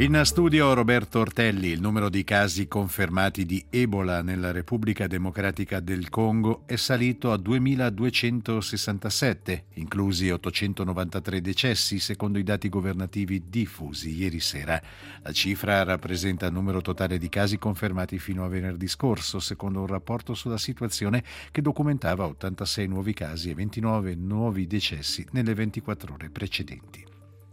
In studio Roberto Ortelli. Il numero di casi confermati di Ebola nella Repubblica Democratica del Congo è salito a 2.267, inclusi 893 decessi, secondo i dati governativi diffusi ieri sera. La cifra rappresenta il numero totale di casi confermati fino a venerdì scorso, secondo un rapporto sulla situazione che documentava 86 nuovi casi e 29 nuovi decessi nelle 24 ore precedenti.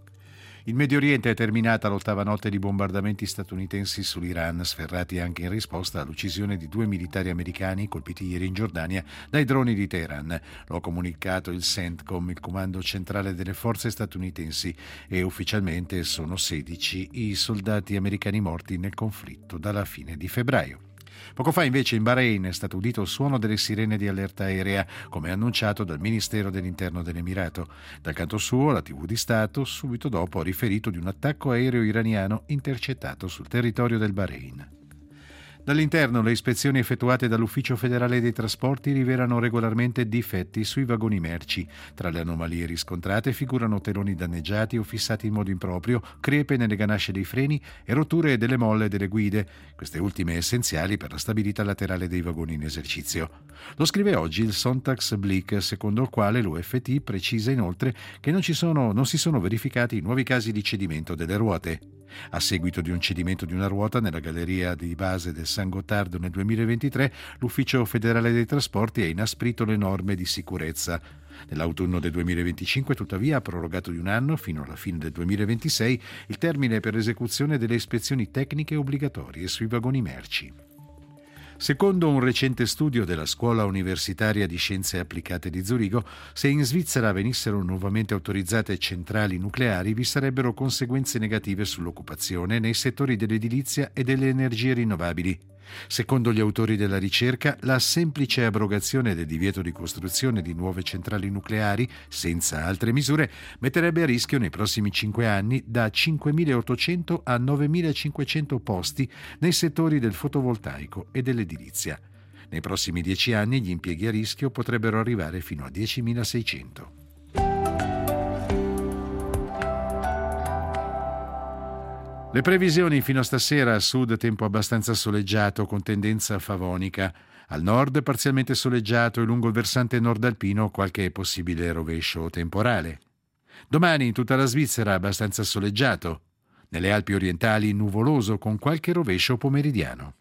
In Medio Oriente è terminata l'8ª notte di bombardamenti statunitensi sull'Iran, sferrati anche in risposta all'uccisione di 2 militari americani colpiti ieri in Giordania dai droni di Teheran. Lo ha comunicato il CENTCOM, il comando centrale delle forze statunitensi, e ufficialmente sono 16 i soldati americani morti nel conflitto dalla fine di febbraio. Poco fa invece in Bahrain è stato udito il suono delle sirene di allerta aerea, come annunciato dal Ministero dell'Interno dell'Emirato. Dal canto suo, la TV di Stato subito dopo ha riferito di un attacco aereo iraniano intercettato sul territorio del Bahrain. Dall'interno, le ispezioni effettuate dall'Ufficio federale dei trasporti rivelano regolarmente difetti sui vagoni merci. Tra le anomalie riscontrate figurano teloni danneggiati o fissati in modo improprio, crepe nelle ganasce dei freni e rotture delle molle delle guide, queste ultime essenziali per la stabilità laterale dei vagoni in esercizio. Lo scrive oggi il Sonntagsblick, secondo il quale l'UFT precisa inoltre che non si sono verificati nuovi casi di cedimento delle ruote. A seguito di un cedimento di una ruota nella galleria di base del San Gottardo nel 2023, l'Ufficio federale dei trasporti ha inasprito le norme di sicurezza. Nell'autunno del 2025, tuttavia, ha prorogato di un anno, fino alla fine del 2026, il termine per l'esecuzione delle ispezioni tecniche obbligatorie sui vagoni merci. Secondo un recente studio della Scuola Universitaria di Scienze Applicate di Zurigo, se in Svizzera venissero nuovamente autorizzate centrali nucleari, vi sarebbero conseguenze negative sull'occupazione nei settori dell'edilizia e delle energie rinnovabili. Secondo gli autori della ricerca, la semplice abrogazione del divieto di costruzione di nuove centrali nucleari, senza altre misure, metterebbe a rischio nei prossimi 5 anni da 5.800 a 9.500 posti nei settori del fotovoltaico e dell'edilizia. Nei prossimi 10 anni gli impieghi a rischio potrebbero arrivare fino a 10.600. Le previsioni: fino a stasera a sud tempo abbastanza soleggiato con tendenza favonica, al nord parzialmente soleggiato e lungo il versante nord alpino qualche possibile rovescio temporale. Domani in tutta la Svizzera abbastanza soleggiato, nelle Alpi orientali nuvoloso con qualche rovescio pomeridiano.